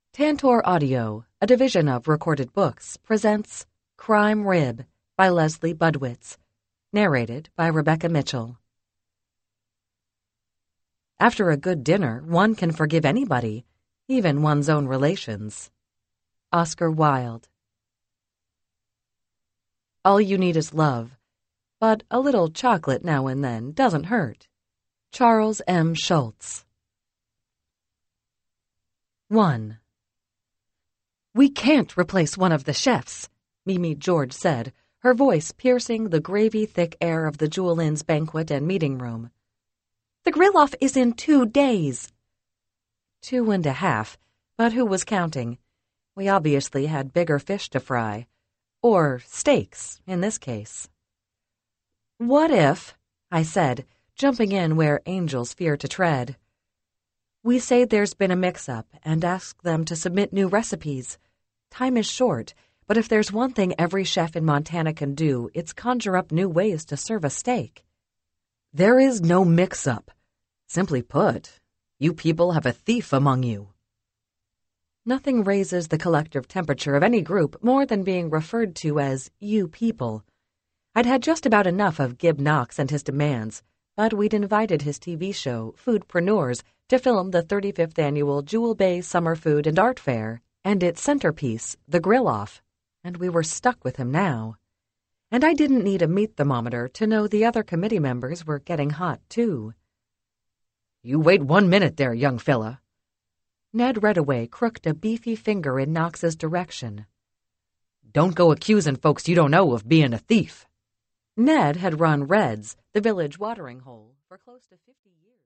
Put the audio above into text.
Tantor Audio, a division of Recorded Books, presents Crime Rib by Leslie Budwitz, narrated by Rebecca Mitchell. After a good dinner, one can forgive anybody, even one's own relations. Oscar Wilde. All you need is love, but a little chocolate now and then doesn't hurt. Charles M. Schulz. 1. "We can't replace one of the chefs," Mimi George said, her voice piercing the gravy-thick air of the Jewel Inn's banquet and meeting room. "The grill-off is in 2 days." 2.5, but who was counting? We obviously had bigger fish to fry. Or steaks, in this case. "What if," I said, jumping in where angels fear to tread, "we say there's been a mix-up and ask them to submit new recipes? Time is short, but if there's one thing every chef in Montana can do, it's conjure up new ways to serve a steak." "There is no mix-up. Simply put, you people have a thief among you." Nothing raises the collective temperature of any group more than being referred to as "you people." I'd had just about enough of Gib Knox and his demands, but we'd invited his TV show, Foodpreneurs, to film the 35th annual Jewel Bay Summer Food and Art Fair, and its centerpiece, the grill-off, and we were stuck with him now. And I didn't need a meat thermometer to know the other committee members were getting hot, too. "You wait 1 minute there, young fella." Ned Redaway crooked a beefy finger in Knox's direction. "Don't go accusing folks you don't know of being a thief." Ned had run Red's, the village watering hole, for close to 50 years.